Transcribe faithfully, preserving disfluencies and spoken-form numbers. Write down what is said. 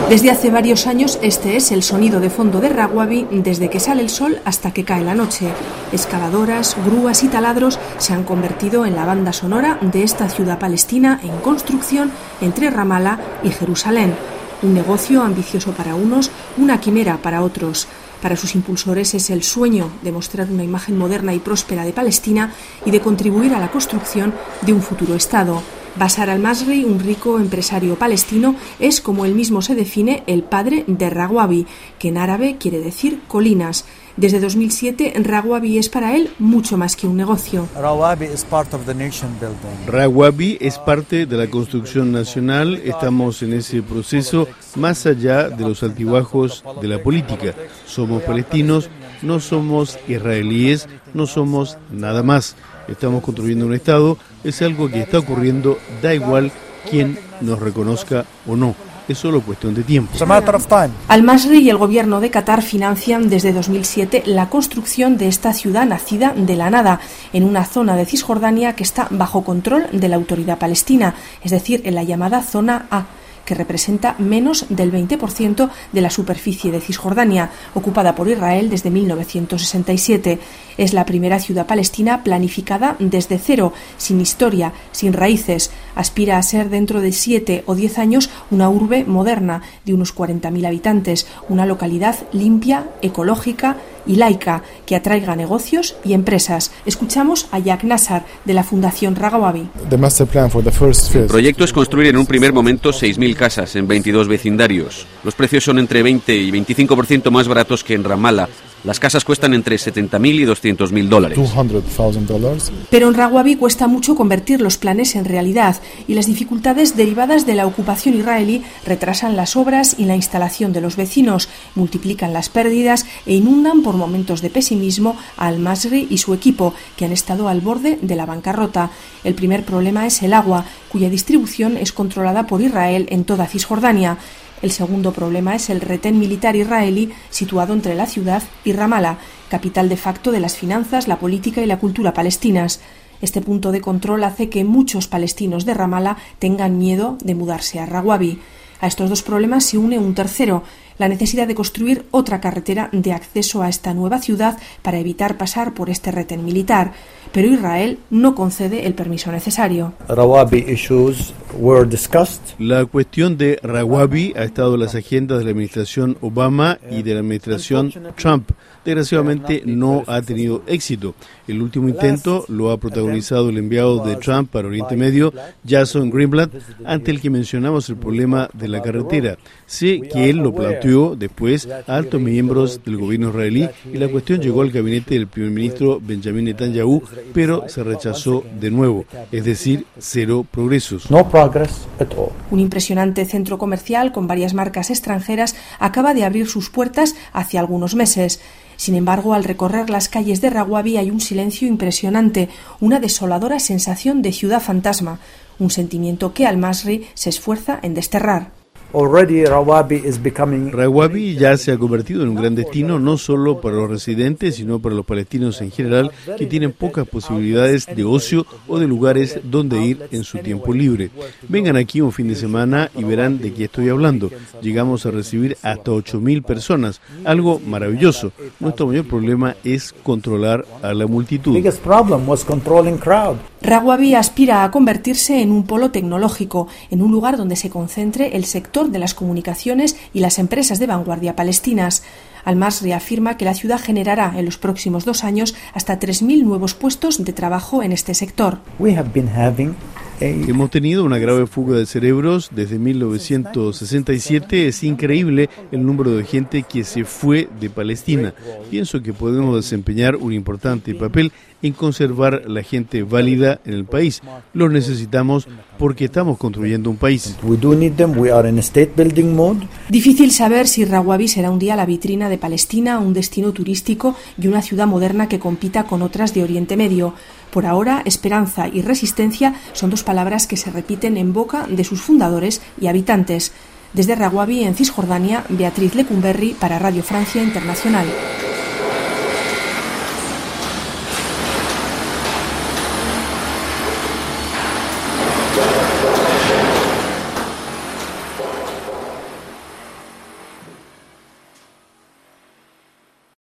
Desde hace varios años este es el sonido de fondo de Rawadi desde que sale el sol hasta que cae la noche. Excavadoras, grúas y taladros se han convertido en la banda sonora de esta ciudad palestina en construcción entre Ramallah y Jerusalén. Un negocio ambicioso para unos, una quimera para otros. Para sus impulsores es el sueño de mostrar una imagen moderna y próspera de Palestina y de contribuir a la construcción de un futuro Estado. Bashar al-Masri, un rico empresario palestino, es, como él mismo se define, el padre de Rawadi, que en árabe quiere decir colinas. Desde dos mil siete, Rawadi es para él mucho más que un negocio. Rawadi is part of the nation building. Rawadi es parte de la construcción nacional. Estamos en ese proceso más allá de los altibajos de la política. Somos palestinos, no somos israelíes, no somos nada más. Estamos construyendo un Estado, es algo que está ocurriendo, da igual quién nos reconozca o no. Es solo cuestión de tiempo. Al-Masri y el gobierno de Qatar financian desde dos mil siete la construcción de esta ciudad nacida de la nada, en una zona de Cisjordania que está bajo control de la autoridad palestina, es decir, en la llamada Zona A, que representa menos del veinte por ciento de la superficie de Cisjordania, ocupada por Israel desde mil novecientos sesenta y siete. Es la primera ciudad palestina planificada desde cero, sin historia, sin raíces. Aspira a ser dentro de siete o diez años una urbe moderna de unos cuarenta mil habitantes, una localidad limpia, ecológica y laica, que atraiga negocios y empresas. Escuchamos a Jack Nassar, de la Fundación Rawadi. El proyecto es construir en un primer momento seis mil casas en veintidós vecindarios. Los precios son entre veinte y veinticinco por ciento más baratos que en Ramallah. Las casas cuestan entre setenta mil y doscientos mil dólares. Pero en Rawadi cuesta mucho convertir los planes en realidad y las dificultades derivadas de la ocupación israelí retrasan las obras y la instalación de los vecinos, multiplican las pérdidas e inundan por momentos de pesimismo a Al-Masri y su equipo, que han estado al borde de la bancarrota. El primer problema es el agua, cuya distribución es controlada por Israel en toda Cisjordania. El segundo problema es el retén militar israelí situado entre la ciudad y Ramallah, capital de facto de las finanzas, la política y la cultura palestinas. Este punto de control hace que muchos palestinos de Ramallah tengan miedo de mudarse a Rawadi. A estos dos problemas se une un tercero, la necesidad de construir otra carretera de acceso a esta nueva ciudad para evitar pasar por este retén militar. Pero Israel no concede el permiso necesario. La cuestión de Rawadi ha estado en las agendas de la administración Obama y de la administración Trump. Desgraciadamente no ha tenido éxito. El último intento lo ha protagonizado el enviado de Trump para Oriente Medio, Jason Greenblatt, ante el que mencionamos el problema de la carretera. Sé que él lo planteó después a altos miembros del gobierno israelí y la cuestión llegó al gabinete del primer ministro Benjamin Netanyahu, pero se rechazó de nuevo, es decir, cero progresos. Un impresionante centro comercial con varias marcas extranjeras acaba de abrir sus puertas hace algunos meses. Sin embargo, al recorrer las calles de Rawadi hay un silencio impresionante, una desoladora sensación de ciudad fantasma, un sentimiento que Al-Masri se esfuerza en desterrar. Rawadi ya se ha convertido en un gran destino no solo para los residentes, sino para los palestinos en general, que tienen pocas posibilidades de ocio o de lugares donde ir en su tiempo libre. Vengan aquí un fin de semana y verán de qué estoy hablando. Llegamos a recibir hasta ocho mil personas, algo maravilloso. Nuestro mayor problema es controlar a la multitud. Rawadi aspira a convertirse en un polo tecnológico, en un lugar donde se concentre el sector de las comunicaciones y las empresas de vanguardia palestinas. Al-Masri afirma que la ciudad generará en los próximos dos años hasta tres mil nuevos puestos de trabajo en este sector. Hemos tenido una grave fuga de cerebros desde mil novecientos sesenta y siete. Es increíble el número de gente que se fue de Palestina. Pienso que podemos desempeñar un importante papel en conservar la gente válida en el país. Los necesitamos porque estamos construyendo un país. Difícil saber si Rawadi será un día la vitrina de Palestina, un destino turístico y una ciudad moderna que compita con otras de Oriente Medio. Por ahora, esperanza y resistencia son dos palabras que se repiten en boca de sus fundadores y habitantes. Desde Rawadi, en Cisjordania, Beatriz Lecumberri para Radio Francia Internacional.